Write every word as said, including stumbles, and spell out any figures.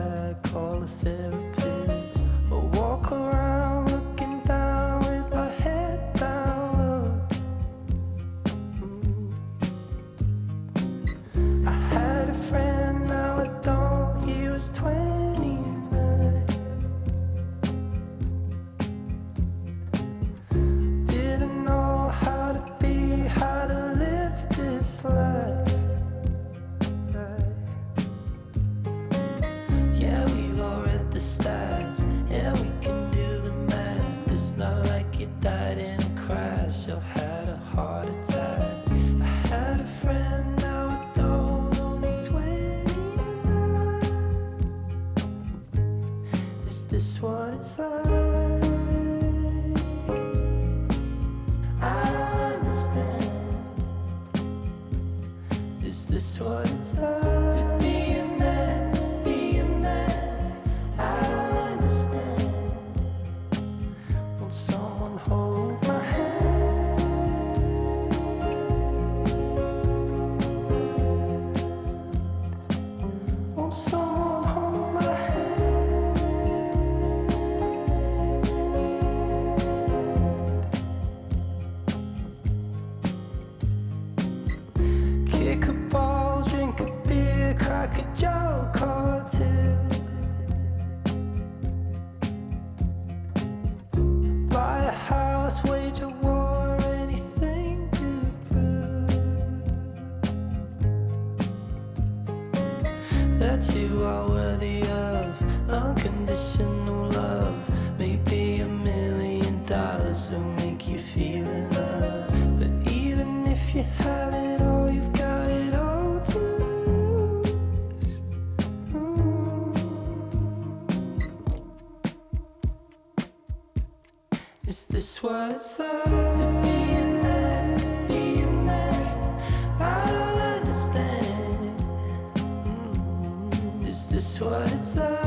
like call a therapist, or walk around looking down with my head down low. Mm. I had a friend, now I don't. He was twenty-nine. Didn't know how to be, how to live this life. Yeah, we've all read the stats, and we can do the math. It's not like you died in a crash or had a heart attack. I had a friend, now I don't, only twenty-nine. Is this what it's like? I don't understand. Is this what it's like? To be a man, to be a man. I don't understand. Won't someone hold my hand? Won't someone hold my hand? Kick a ball, drink a beer, crack a joke or two. Buy a house, wage a war, anything to prove that you are worthy of unconditional love. Maybe a million dollars will make you feel in love. But even if you have it all, you've got it all to lose. Ooh. Is this what it's like to be a man, to be a man? I don't understand. Mm. Is this what it's like?